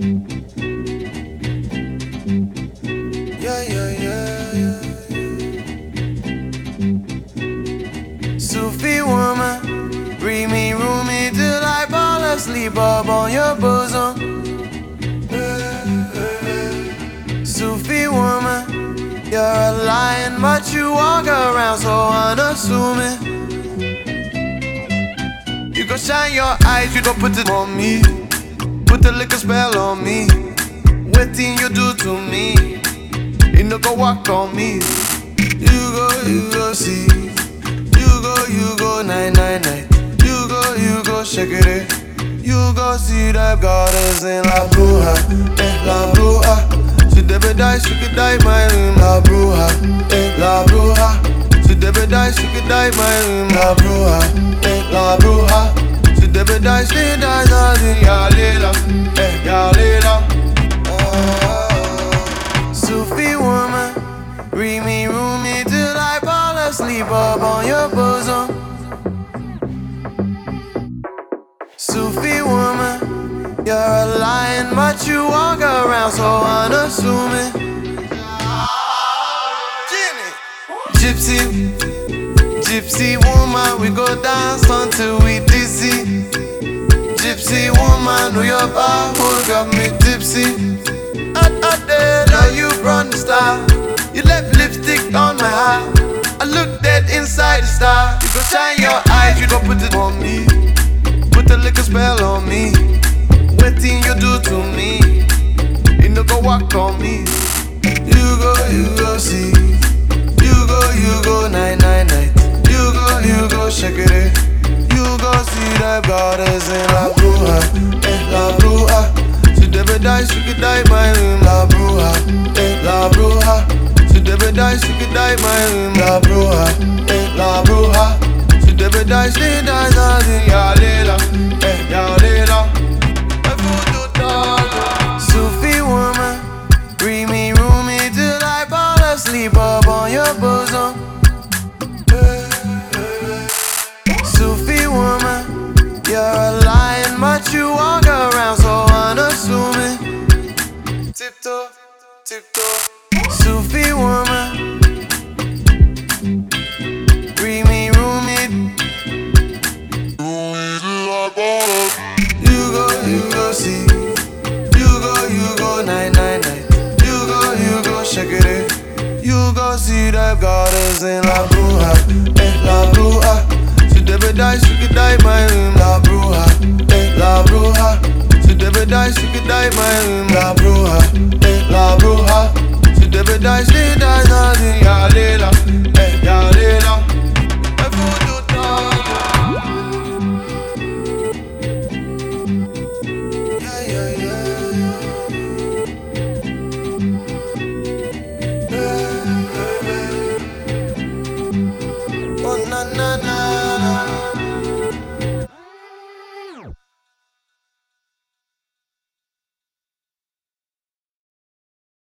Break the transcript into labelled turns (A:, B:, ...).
A: Yeah, yeah, yeah, yeah. Sufi woman, read me, room me till I fall asleep up on your bosom. Sufi woman, you're a lion, but you walk around so unassuming. You gon' shine your eyes, you gon' put it on me. Put the liquor spell on me. What thing you do to me? You no go walk on me. You go see. You go night, night, night. You go shake it. You go see that goddess in La Bruja, La Bruja. She debe die, she could die my room, La Bruja, La Bruja. She debe die, she could die my room, La Bruja, La Bruja. She debe die, she dies all in ya later. Sufi woman, read me, room me till I fall asleep up on your bosom. Sufi woman, you're a lion, but you walk around so unassuming. Gypsy woman, we go dance until we dizzy. Gypsy woman, know your power got me tipsy. I did how you run the star. You left lipstick on my heart. I look dead inside the star. You gon' shine your eyes, you gon' put it on me. Put the liquor spell on me. What thing you do to me? You no go walk on me. You go see. You go night, night, night. You go shake it. You go see that goddess in La Bruja, La Bruja. She never die, she could die my room, La Bruja, La Bruja. She never die, she could die my room, La Bruja, La Bruja. She never die, she dies all in ya later. Sufi woman, read me, room me till I fall asleep up on your bosom. Sufi woman, you're a lion, but you walk around so unassuming. Tiptoe, tiptoe. Sufi woman, read me, room me. You go see. You go night, night, night. You go shake it. You go see that goddess in La Bruja, La Bruja. She never die, she could die my room, La Bruja, La Bruja. She never die, she could die my room, La Bruja, La Bruja. She never die, she dies all in ya later.